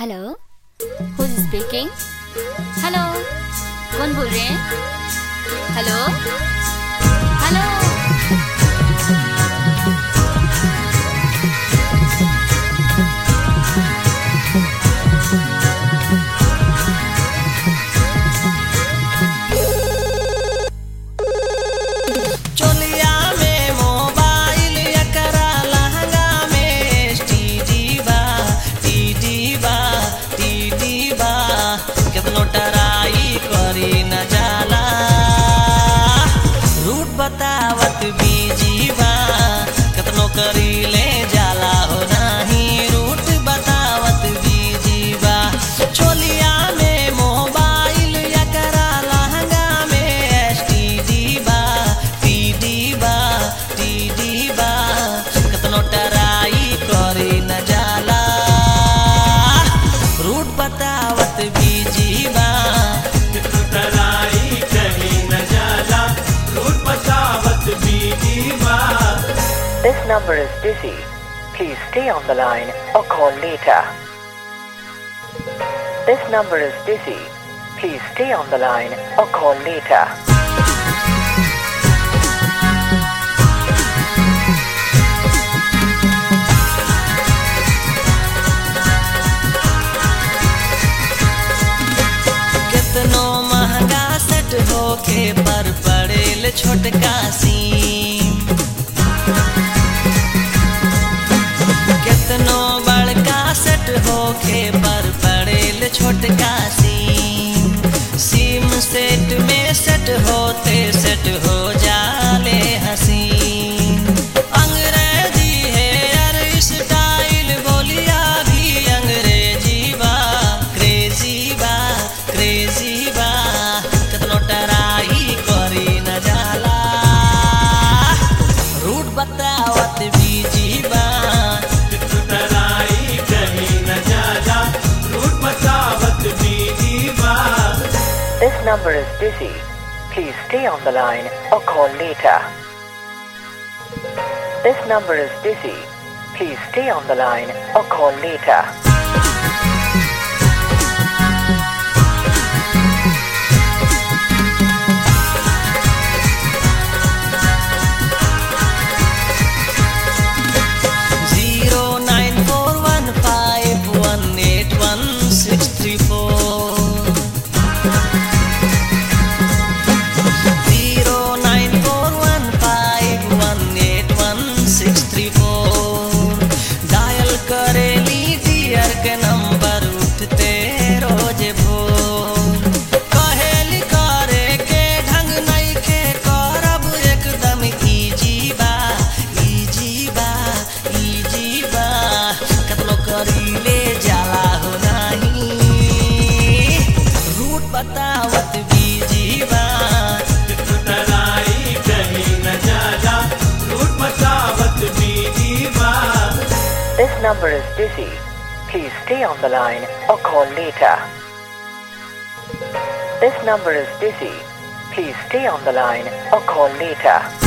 Hello, हु is speaking? Hello, कौन बोल रहे हैं? Hello hello. बतावत बीजीवा कतनो करी ले जाला हो नाही रूट बतावत बीजीवा चोलिया में मोबाइल या करा लहंगा में एसटीडी बा टीडी बा कतनो टराई करी न जाला रूट बतावत बीजीवा This number is busy. Please stay on the line or call later. This number is busy. Please stay on the line or call later. कितनो महंगा सेट होके पर पड़ेल छोटका सीम कितनो बड़का सेट होके पर पड़ेल छोटका सीम सेट में सेट होते सेट हो जाले हसीन अंग्रेजी है यार स्टाइल बोलिया भी अंग्रेजी बा क्रेजी बा कितनो टराई करी न जाला रूट बतावत बीजी बा This number is busy. Please stay on the line or call later. This number is busy. Please stay on the line or call later. Dial करेली डियर के नंबर उठते रोज भोर कहेली करे के ढंग नहीं के करब एकदम इजी बा कतनो करी ले जाला हो नहीं रूट बतावत बीजी बा This number is busy. Please stay on the line or call later. This number is busy. Please stay on the line or call later.